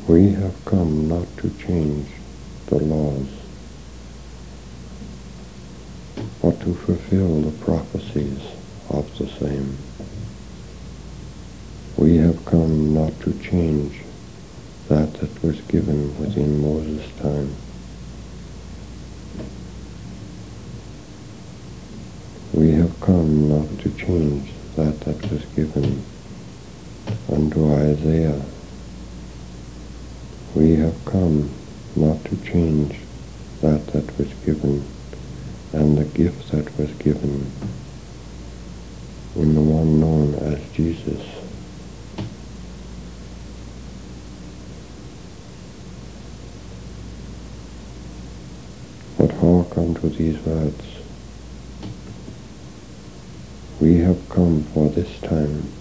We have come not to change the laws, but to fulfill the prophecies of the same. We have come not to change that was given within Moses' time. We have come not to change that was given unto Isaiah. We have come not to change that was given and the gift that was given in the one known as Jesus. But hark unto these words. We have come for this time